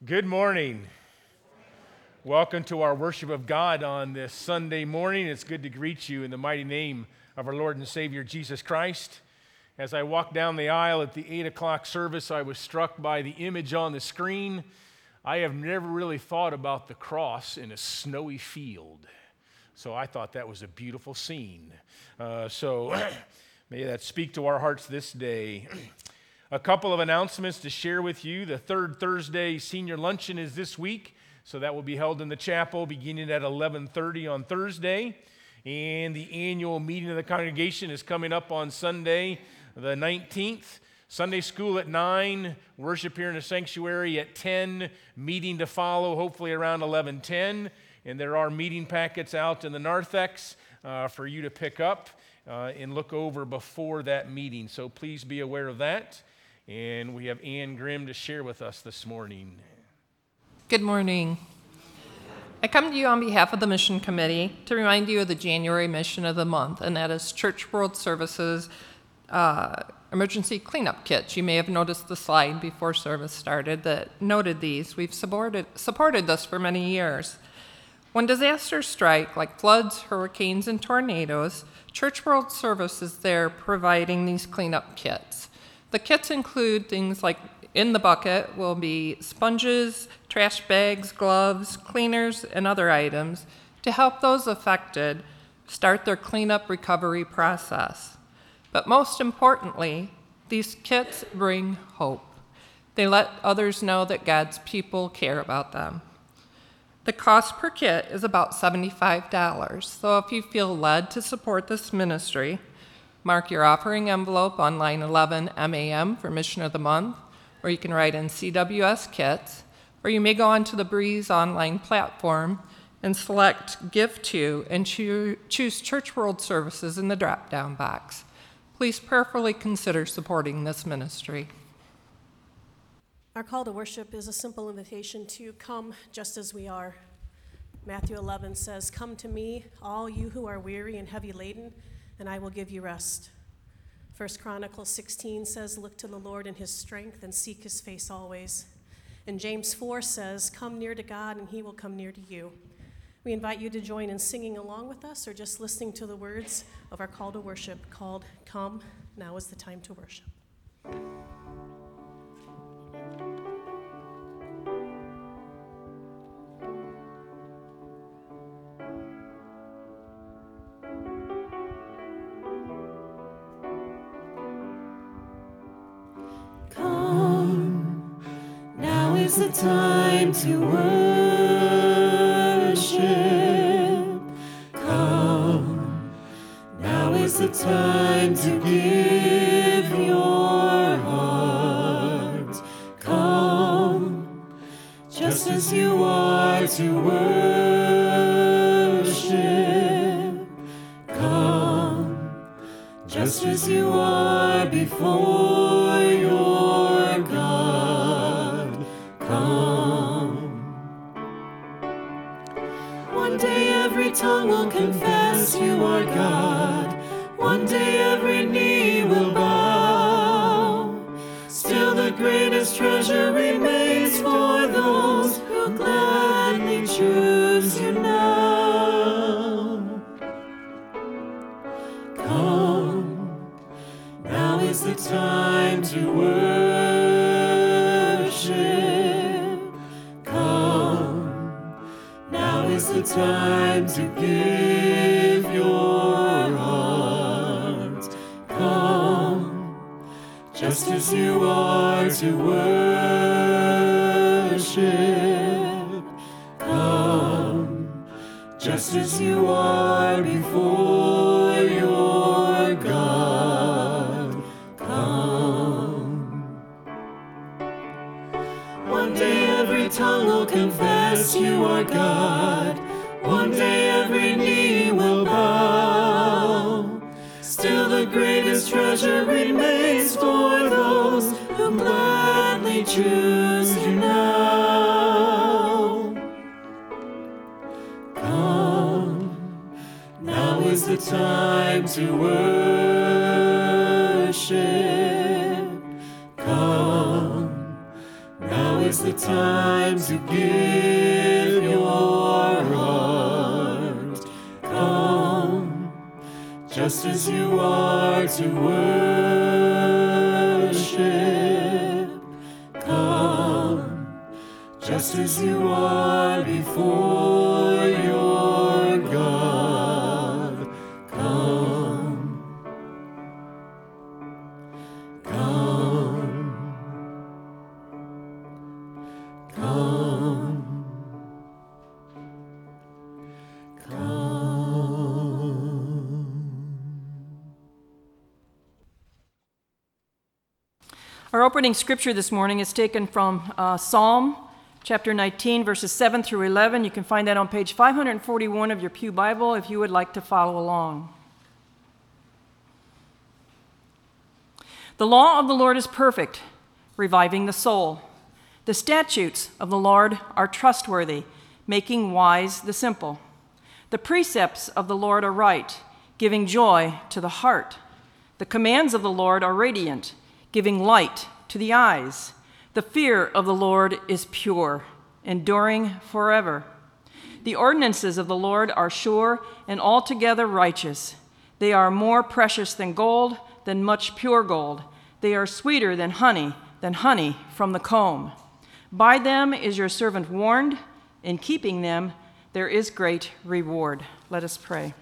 Good morning. Welcome to our worship of God on this Sunday morning. It's good to greet you in the mighty name of our Lord and Savior Jesus Christ. As I walked down the aisle at the 8 o'clock service, I was struck by the image on the screen. I have never really thought about the cross in a snowy field, so I thought that was a beautiful scene. May that speak to our hearts this day. A couple of announcements to share with you. The third Thursday senior luncheon is this week, so that will be held in the chapel beginning at 11:30 on Thursday. And the annual meeting of the congregation is coming up on Sunday, the 19th. Sunday school at 9, worship here in the sanctuary at 10, meeting to follow hopefully around 11:10. And there are meeting packets out in the narthex for you to pick up and look over before that meeting. So please be aware of that. And we have Ann Grimm to share with us this morning. Good morning. I come to you on behalf of the Mission Committee to remind you of the January mission of the month, and that is Church World Services emergency cleanup kits. You may have noticed the slide before service started that noted these. We've supported this for many years. When disasters strike, like floods, hurricanes, and tornadoes, Church World Service is there providing these cleanup kits. The kits include things like, in the bucket will be sponges, trash bags, gloves, cleaners, and other items to help those affected start their cleanup recovery process. But most importantly, these kits bring hope. They let others know that God's people care about them. The cost per kit is about $75, so if you feel led to support this ministry, mark your offering envelope on line 11 MAM for Mission of the Month, or you can write in CWS Kits, or you may go onto the Breeze online platform and select Give To and choose Church World Services in the drop-down box. Please prayerfully consider supporting this ministry. Our call to worship is a simple invitation to come just as we are. Matthew 11 says, "Come to me, all you who are weary and heavy laden, and I will give you rest." 1 Chronicles 16 says, "Look to the Lord in his strength and seek his face always." And James 4 says, "Come near to God and he will come near to you." We invite you to join in singing along with us or just listening to the words of our call to worship called, "Come, Now is the Time to Worship." It's the time to worship. Come, now is the time to give your heart. Come, just as you are to worship. Come, just as you are before your God. One day every tongue will confess you are God. One day every knee will bow. Still the greatest treasure remains for those who gladly choose you now. Come, now is the time to worship. Come, now is the time to give your heart. Come, just as you are to worship. Come, just as you are before your God. Come. One day every tongue will confess you are God. One day every knee will bow. Still the greatest treasure remains for those who gladly choose you now. Come, now is the time to worship. Come, now is Now's the time to give your heart. Come, just as you are to worship. Come, just as you are before your God. Come, come, come, come. Our opening scripture this morning is taken from Psalm chapter 19, verses 7 through 11. You can find that on page 541 of your Pew Bible if you would like to follow along. The law of the Lord is perfect, reviving the soul. The statutes of the Lord are trustworthy, making wise the simple. The precepts of the Lord are right, giving joy to the heart. The commands of the Lord are radiant, giving light to the eyes. The fear of the Lord is pure, enduring forever. The ordinances of the Lord are sure and altogether righteous. They are more precious than gold, than much pure gold. They are sweeter than honey from the comb. By them is your servant warned. In keeping them, there is great reward. Let us pray.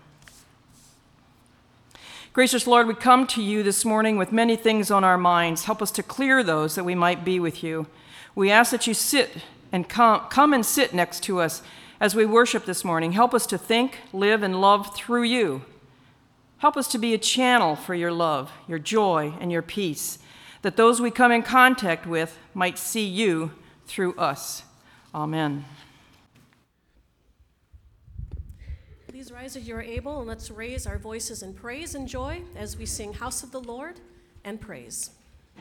Gracious Lord, we come to you this morning with many things on our minds. Help us to clear those that we might be with you. We ask that you come and sit next to us as we worship this morning. Help us to think, live, and love through you. Help us to be a channel for your love, your joy, and your peace, that those we come in contact with might see you through us. Amen. Please rise if you are able, and let's raise our voices in praise and joy as we sing House of the Lord and praise.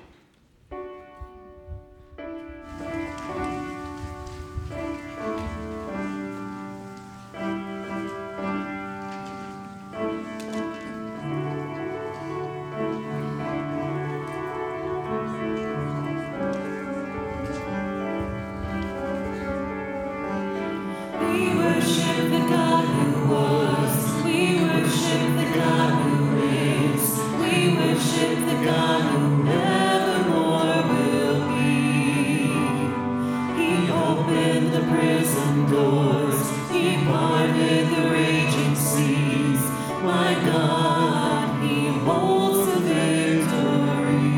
We worship the God who was. We worship the God who is. We worship the God who nevermore will be. He opened the prison doors. He parted the raging seas. My God, He holds the victory.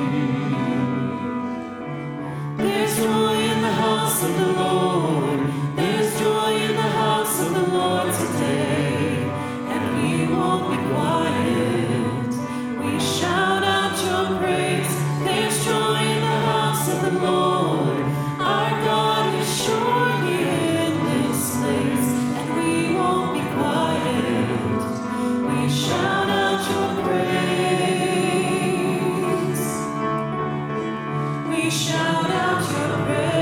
There's joy in the house of the Lord. There's joy in the house of the Lord today, and we won't be quiet. We shout out your praise. There's joy in the house of the Lord. Our God is surely in this place, and we won't be quiet. We shout out your praise. We shout out your praise.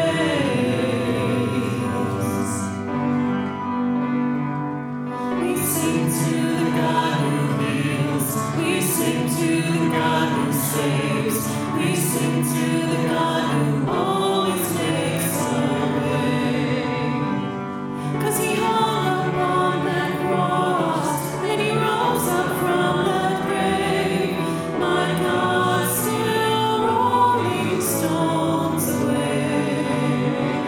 We sing to the God who heals. We sing to the God who saves. We sing to the God who always makes a way. 'Cause He hung upon that cross, and He rose up from that grave. My God, still rolling stones away.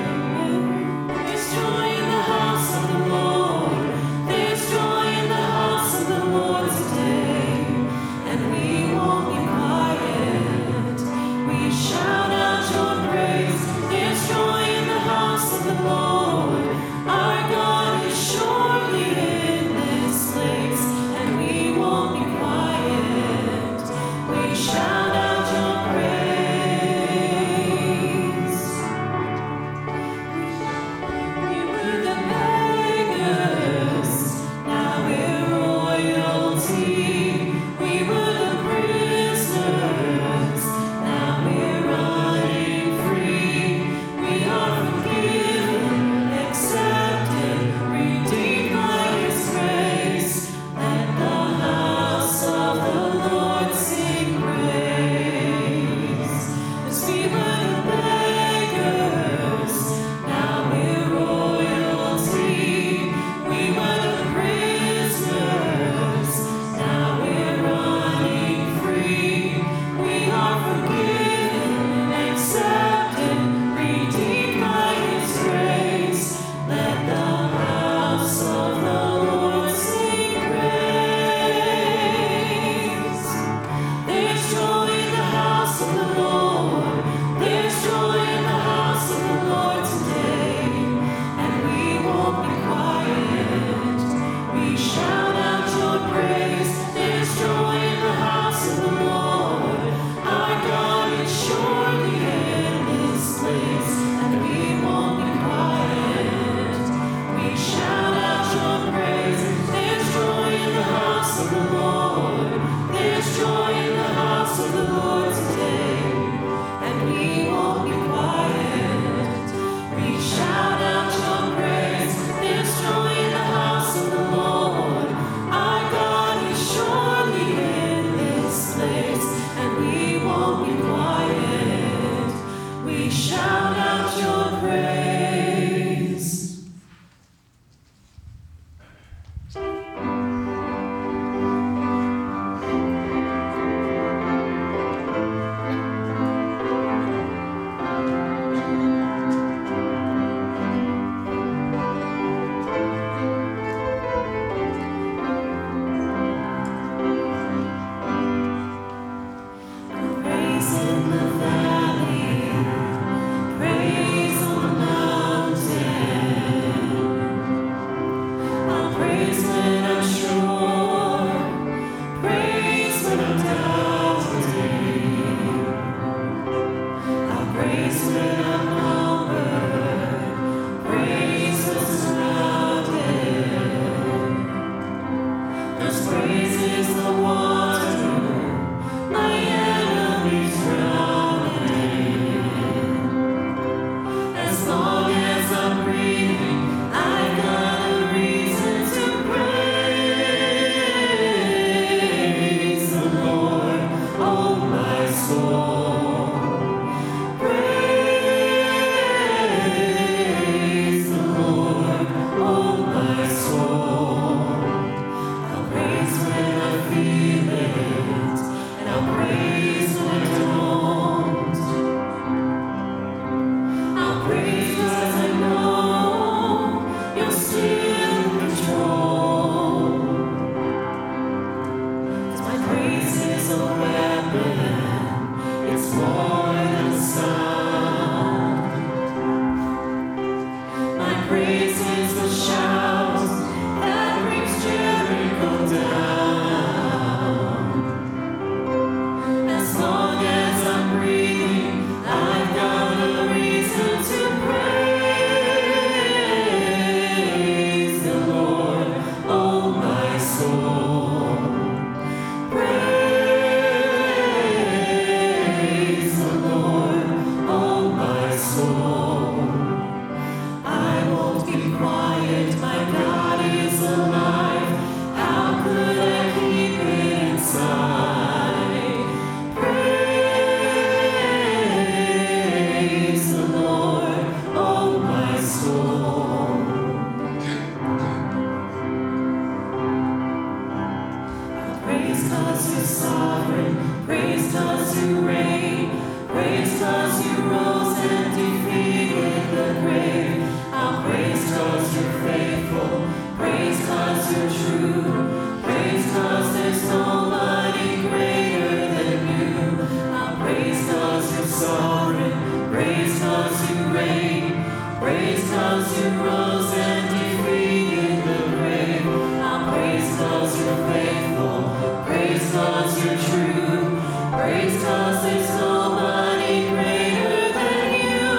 Praise those who rose and defeated the grave. I'll praise those who are faithful. Praise those who are true. Praise those there's nobody greater than you.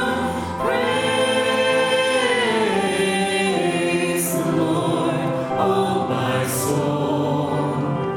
Praise the Lord, oh my soul.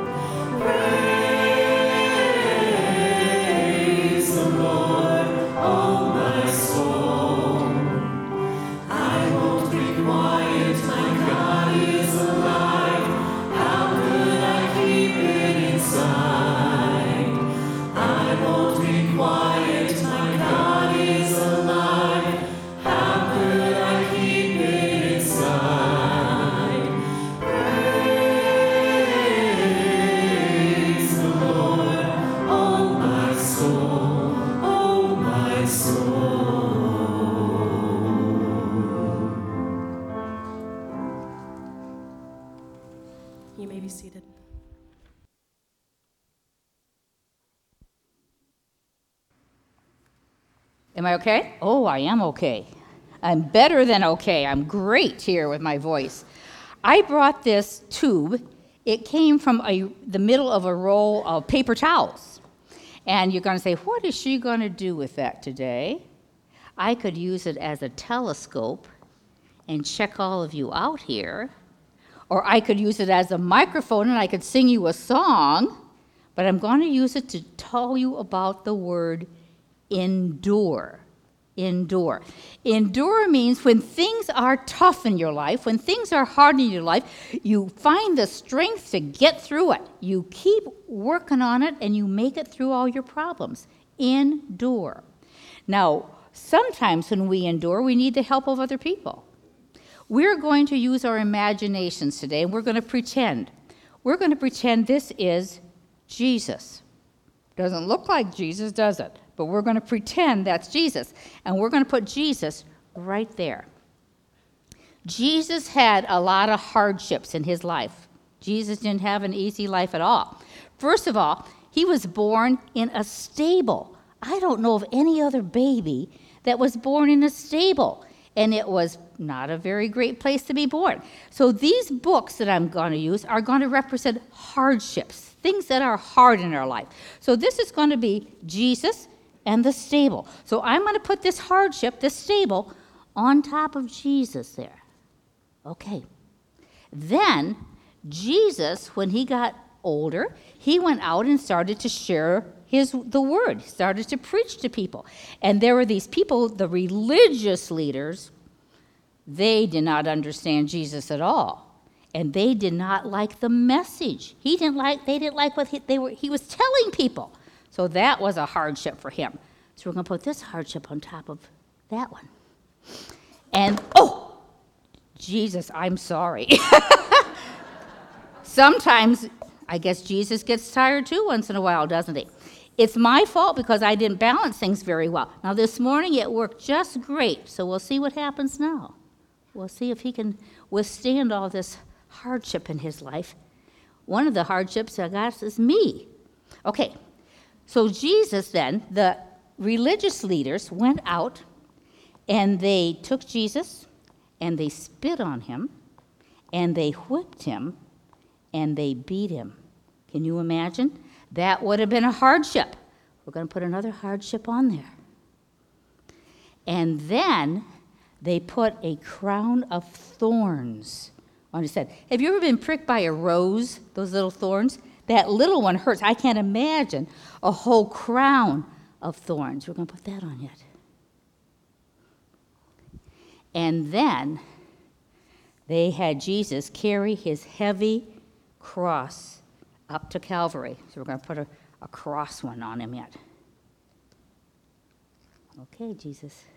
Praise the Lord, oh my soul. I won't be quiet, my God is alive. How could I keep it inside? I won't be quiet, my God is alive. How could I keep it inside? Praise the Lord, oh my soul, oh my soul. You may be seated. Am I okay? Oh, I am okay. I'm better than okay. I'm great here with my voice. I brought this tube. It came from the middle of a roll of paper towels. And you're going to say, what is she going to do with that today? I could use it as a telescope and check all of you out here. Or I could use it as a microphone and I could sing you a song. But I'm going to use it to tell you about the word endure. Endure. Endure means when things are tough in your life, when things are hard in your life, you find the strength to get through it. You keep working on it and you make it through all your problems. Endure. Now, sometimes when we endure, we need the help of other people. We're going to use our imaginations today and we're going to pretend. We're going to pretend this is Jesus. Doesn't look like Jesus, does it? But we're going to pretend that's Jesus. And we're going to put Jesus right there. Jesus had a lot of hardships in his life. Jesus didn't have an easy life at all. First of all, he was born in a stable. I don't know of any other baby that was born in a stable. And it was not a very great place to be born. So these books that I'm going to use are going to represent hardships, things that are hard in our life. So this is going to be Jesus and the stable. So I'm going to put this hardship, this stable, on top of Jesus there. Okay. Then Jesus, when he got older, he went out and started to share the word. He started to preach to people. And there were these people, the religious leaders, they did not understand Jesus at all. And they did not like the message. They didn't like what he was telling people. So that was a hardship for him. So we're going to put this hardship on top of that one. And, oh, Jesus, I'm sorry. Sometimes, I guess Jesus gets tired too once in a while, doesn't he? It's my fault because I didn't balance things very well. Now, this morning it worked just great, so we'll see what happens now. We'll see if he can withstand all this hardship in his life. One of the hardships I got is me. Okay. So Jesus then, the religious leaders went out and they took Jesus and they spit on him and they whipped him and they beat him. Can you imagine? That would have been a hardship. We're going to put another hardship on there. And then they put a crown of thorns on his head. Have you ever been pricked by a rose, those little thorns? That little one hurts. I can't imagine a whole crown of thorns. We're going to put that on yet. And then they had Jesus carry his heavy cross up to Calvary. So we're going to put a cross one on him yet. Okay, Jesus.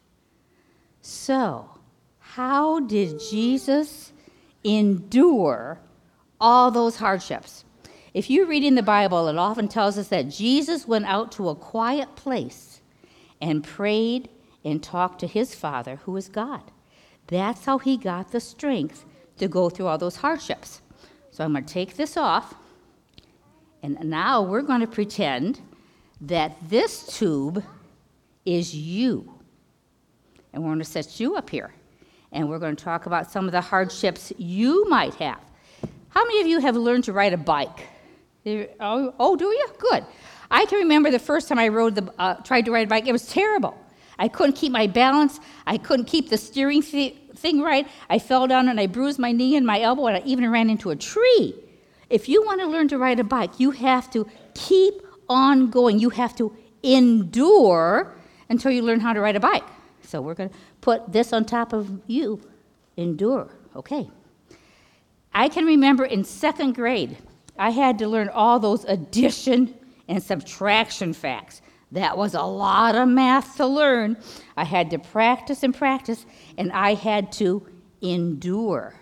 So, how did Jesus endure all those hardships? If you read in the Bible, it often tells us that Jesus went out to a quiet place and prayed and talked to his Father, who is God. That's how he got the strength to go through all those hardships. So I'm going to take this off, and now we're going to pretend that this tube is you. and we're going to set you up here. And we're going to talk about some of the hardships you might have. How many of you have learned to ride a bike? Oh, do you? Good. I can remember the first time I tried to ride a bike. It was terrible. I couldn't keep my balance. I couldn't keep the steering thing right. I fell down and I bruised my knee and my elbow, and I even ran into a tree. If you want to learn to ride a bike, you have to keep on going. You have to endure until you learn how to ride a bike. So we're going to put this on top of you. Endure. Okay. I can remember in second grade, I had to learn all those addition and subtraction facts. That was a lot of math to learn. I had to practice and practice, and I had to endure.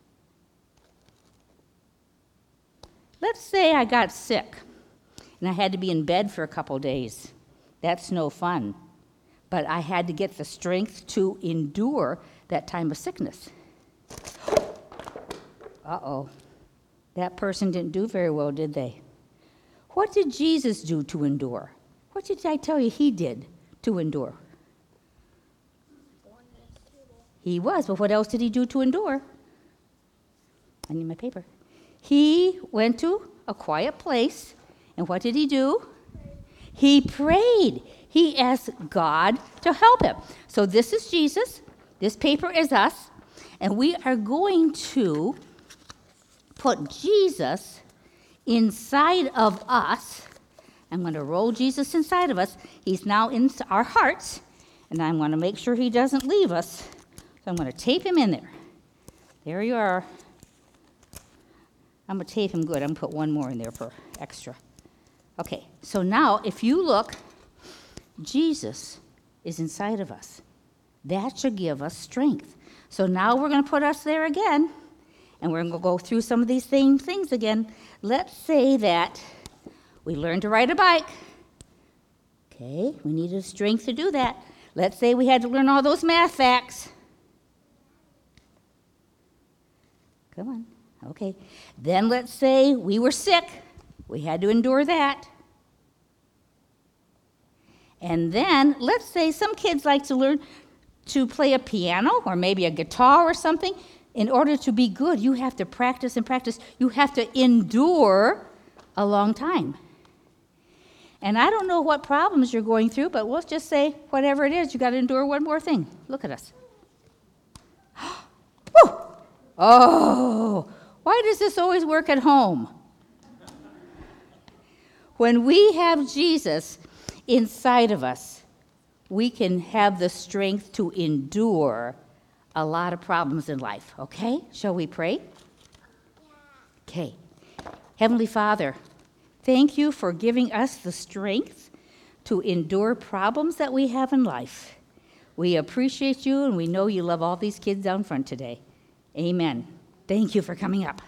Let's say I got sick, and I had to be in bed for a couple days. That's no fun. But I had to get the strength to endure that time of sickness. Uh-oh. That person didn't do very well, did they? What did Jesus do to endure? What did I tell you he did to endure? He was, but what else did he do to endure? I need my paper. He went to a quiet place, and what did he do? He prayed. He asked God to help him. So this is Jesus. This paper is us, and we are going to put Jesus inside of us. I'm going to roll Jesus inside of us. He's now in our hearts, and I'm going to make sure he doesn't leave us. So I'm going to tape him in there. There you are. I'm going to tape him good. I'm going to put one more in there for extra. Okay, so now if you look, Jesus is inside of us. That should give us strength. So now we're going to put us there again, and we're going to go through some of these same things again. Let's say that we learned to ride a bike. Okay, we needed strength to do that. Let's say we had to learn all those math facts. Come on. Okay. Then let's say we were sick. We had to endure that. And then let's say some kids like to learn to play a piano or maybe a guitar or something. In order to be good, you have to practice and practice. You have to endure a long time. And I don't know what problems you're going through, but we'll just say whatever it is, you got to endure one more thing. Look at us. Woo! Oh, why does this always work at home? When we have Jesus inside of us, we can have the strength to endure a lot of problems in life, okay? Shall we pray? Okay. Heavenly Father, thank you for giving us the strength to endure problems that we have in life. We appreciate you, and we know you love all these kids down front today. Amen. Thank you for coming up.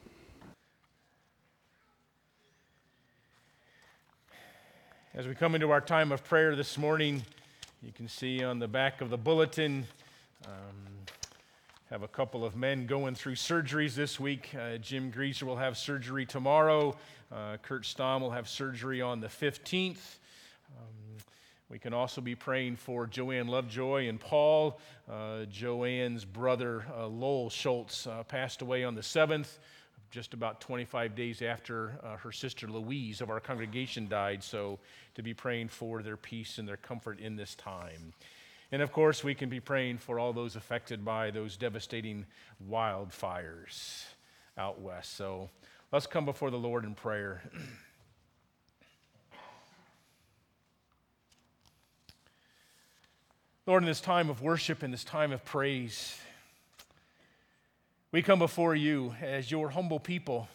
As we come into our time of prayer this morning, you can see on the back of the bulletin, have a couple of men going through surgeries this week. Jim Greaser will have surgery tomorrow. Kurt Stamm will have surgery on the 15th. We can also be praying for Joanne Lovejoy and Paul. Joanne's brother, Lowell Schultz, passed away on the 7th, just about 25 days after her sister Louise of our congregation died. So to be praying for their peace and their comfort in this time. And of course, we can be praying for all those affected by those devastating wildfires out west. So let's come before the Lord in prayer. Lord, in this time of worship, in this time of praise, we come before you as your humble people.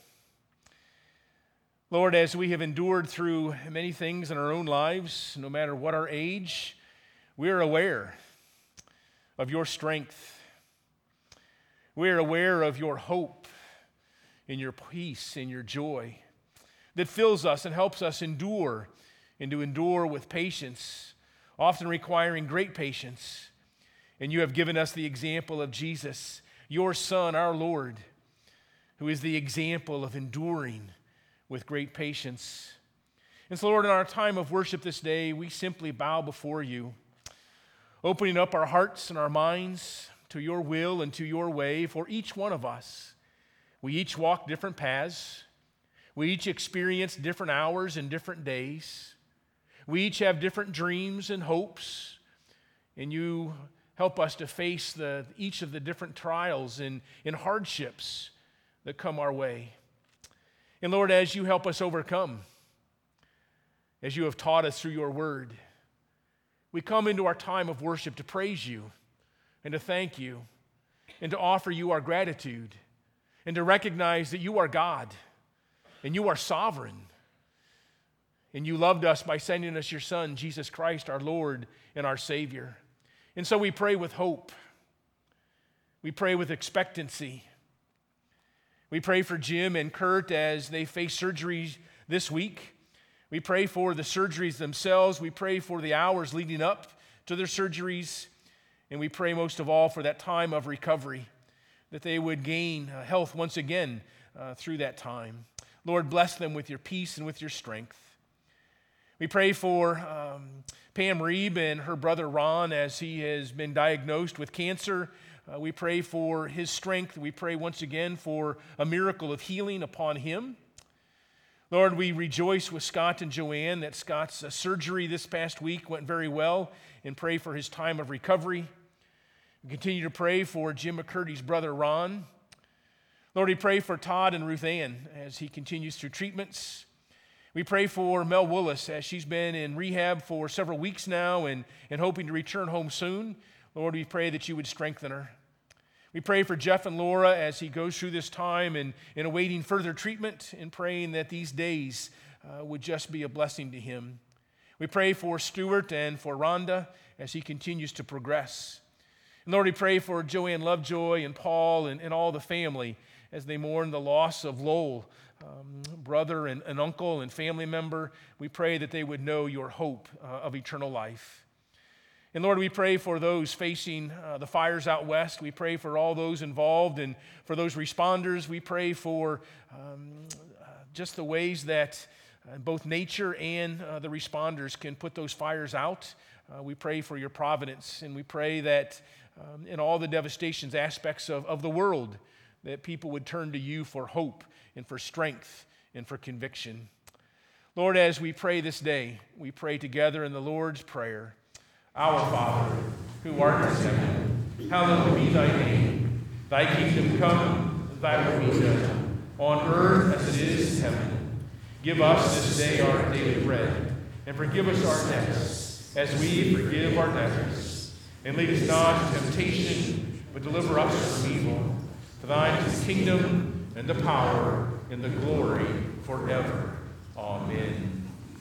Lord, as we have endured through many things in our own lives, no matter what our age, we are aware of your strength. We are aware of your hope and your peace and your joy that fills us and helps us endure and to endure with patience, often requiring great patience. And you have given us the example of Jesus, your Son, our Lord, who is the example of enduring with great patience. And so, Lord, in our time of worship this day, we simply bow before you. opening up our hearts and our minds to your will and to your way for each one of us. We each walk different paths. We each experience different hours and different days. We each have different dreams and hopes, and you help us to face each of the different trials and hardships that come our way. And Lord, as you help us overcome, as you have taught us through your word, we come into our time of worship to praise you and to thank you and to offer you our gratitude and to recognize that you are God and you are sovereign. And you loved us by sending us your Son, Jesus Christ, our Lord and our Savior. And so we pray with hope. We pray with expectancy. We pray for Jim and Kurt as they face surgery this week. We pray for the surgeries themselves. We pray for the hours leading up to their surgeries. And we pray most of all for that time of recovery, that they would gain health once again through that time. Lord, bless them with your peace and with your strength. We pray for Pam Reeb and her brother Ron as he has been diagnosed with cancer. We pray for his strength. We pray once again for a miracle of healing upon him. Lord, we rejoice with Scott and Joanne that Scott's surgery this past week went very well, and pray for his time of recovery. We continue to pray for Jim McCurdy's brother Ron. Lord, we pray for Todd and Ruth Ann as he continues through treatments. We pray for Mel Willis as she's been in rehab for several weeks now and hoping to return home soon. Lord, we pray that you would strengthen her. We pray for Jeff and Laura as he goes through this time and awaiting further treatment and praying that these days would just be a blessing to him. We pray for Stuart and for Rhonda as he continues to progress. And Lord, we pray for Joanne Lovejoy and Paul and all the family as they mourn the loss of Lowell, brother and uncle and family member. We pray that they would know your hope of eternal life. And Lord, we pray for those facing the fires out west. We pray for all those involved and for those responders. We pray for just the ways that both nature and the responders can put those fires out. We pray for your providence, and we pray that in all the devastations aspects of the world, that people would turn to you for hope and for strength and for conviction. Lord, as we pray this day, we pray together in the Lord's Prayer. Our Father, who art in heaven, hallowed be thy name. Thy kingdom come, thy will be done, on earth as it is in heaven. Give us this day our daily bread, and forgive us our debts, as we forgive our debtors. And lead us not into temptation, but deliver us from evil. For thine is the kingdom, and the power, and the glory forever. Amen.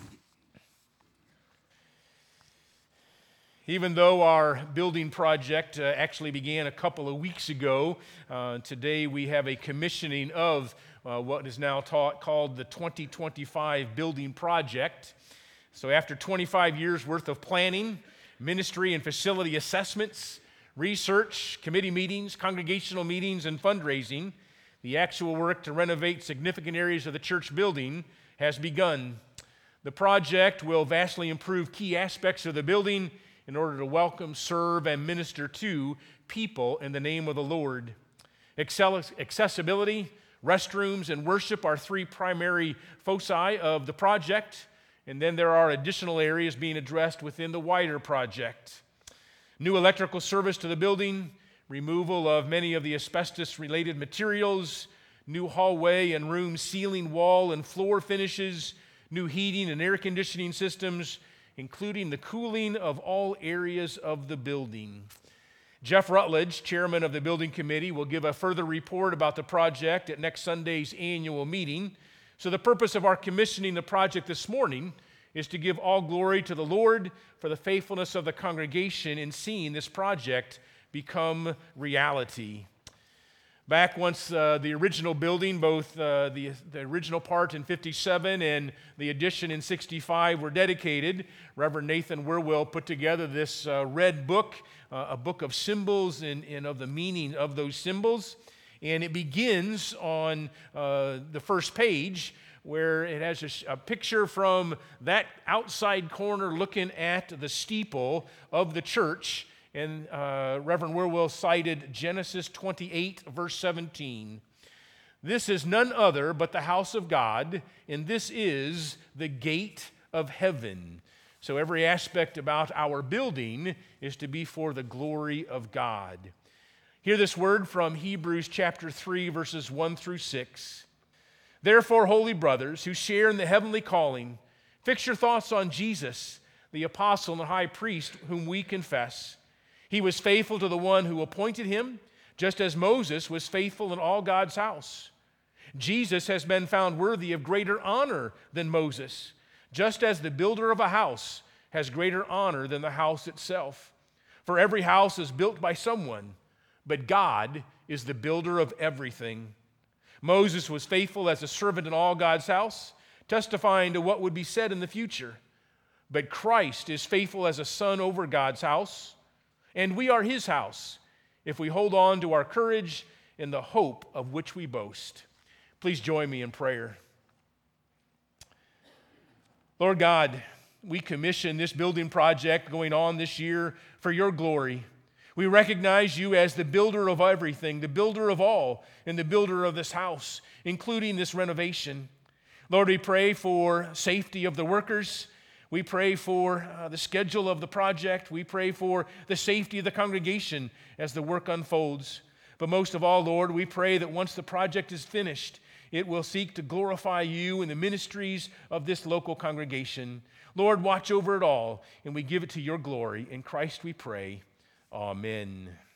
Even though our building project actually began a couple of weeks ago, today we have a commissioning of what is now called the 2025 Building Project. So after 25 years worth of planning, ministry and facility assessments, research, committee meetings, congregational meetings, and fundraising, the actual work to renovate significant areas of the church building has begun. The project will vastly improve key aspects of the building in order to welcome, serve, and minister to people in the name of the Lord. Accessibility, restrooms, and worship are three primary foci of the project, and then there are additional areas being addressed within the wider project. New electrical service to the building, removal of many of the asbestos-related materials, new hallway and room ceiling, wall, and floor finishes, new heating and air conditioning systems, including the cooling of all areas of the building. Jeff Rutledge, chairman of the building committee, will give a further report about the project at next Sunday's annual meeting. So the purpose of our commissioning the project this morning is to give all glory to the Lord for the faithfulness of the congregation in seeing this project become reality. Back once the original building, both the original part in 57 and the addition in 65 were dedicated, Reverend Nathan Werwill put together this red book, a book of symbols and of the meaning of those symbols. And it begins on the first page where it has a picture from that outside corner looking at the steeple of the church. And Reverend Wierwille cited Genesis 28, verse 17. This is none other but the house of God, and this is the gate of heaven. So every aspect about our building is to be for the glory of God. Hear this word from Hebrews chapter 3, verses 1 through 6. Therefore, holy brothers who share in the heavenly calling, fix your thoughts on Jesus, the apostle and high priest whom we confess. He was faithful to the one who appointed him, just as Moses was faithful in all God's house. Jesus has been found worthy of greater honor than Moses, just as the builder of a house has greater honor than the house itself. For every house is built by someone, but God is the builder of everything. Moses was faithful as a servant in all God's house, testifying to what would be said in the future. But Christ is faithful as a son over God's house, and we are his house, if we hold on to our courage in the hope of which we boast. Please join me in prayer. Lord God, we commission this building project going on this year for your glory. We recognize you as the builder of everything, the builder of all, and the builder of this house, including this renovation. Lord, we pray for safety of the workers. We pray for the schedule of the project. We pray for the safety of the congregation as the work unfolds. But most of all, Lord, we pray that once the project is finished, it will seek to glorify you in the ministries of this local congregation. Lord, watch over it all, and we give it to your glory. In Christ we pray. Amen.